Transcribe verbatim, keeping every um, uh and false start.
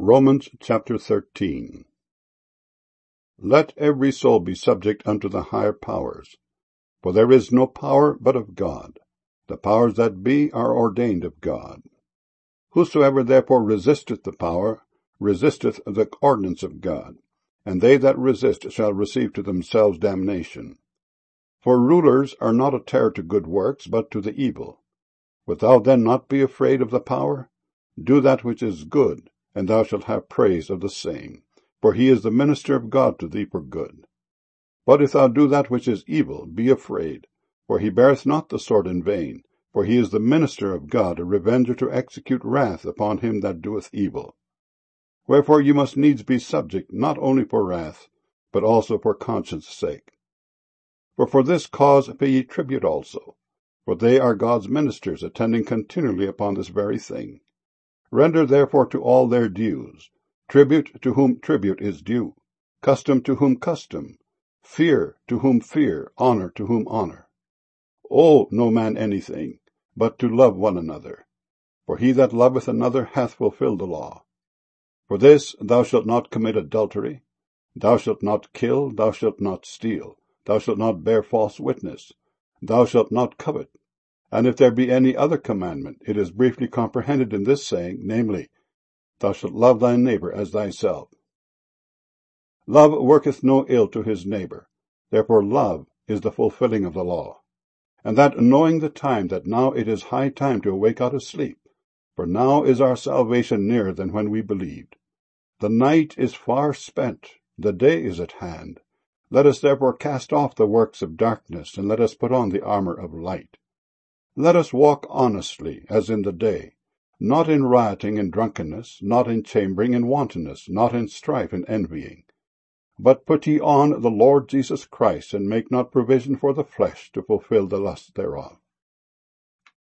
Romans chapter thirteen. Let every soul be subject unto the higher powers, for there is no power but of God. The powers that be are ordained of God. Whosoever therefore resisteth the power, resisteth the ordinance of God, and they that resist shall receive to themselves damnation. For rulers are not a terror to good works, but to the evil. Wilt thou then not be afraid of the power? Do that which is good, and thou shalt have praise of the same, for he is the minister of God to thee for good. But if thou do that which is evil, be afraid, for he beareth not the sword in vain, for he is the minister of God, a revenger to execute wrath upon him that doeth evil. Wherefore you must needs be subject, not only for wrath, but also for conscience sake. For for this cause pay ye tribute also, for they are God's ministers, attending continually upon this very thing. Render therefore to all their dues, tribute to whom tribute is due, custom to whom custom, fear to whom fear, honor to whom honor. Owe no man anything, but to love one another. For he that loveth another hath fulfilled the law. For this, thou shalt not commit adultery, thou shalt not kill, thou shalt not steal, thou shalt not bear false witness, thou shalt not covet. And if there be any other commandment, it is briefly comprehended in this saying, namely, thou shalt love thy neighbor as thyself. Love worketh no ill to his neighbor, therefore love is the fulfilling of the law. And that knowing the time, that now it is high time to awake out of sleep, for now is our salvation nearer than when we believed. The night is far spent, the day is at hand. Let us therefore cast off the works of darkness, and let us put on the armor of light. Let us walk honestly, as in the day, not in rioting and drunkenness, not in chambering and wantonness, not in strife and envying. But put ye on the Lord Jesus Christ, and make not provision for the flesh to fulfill the lust thereof.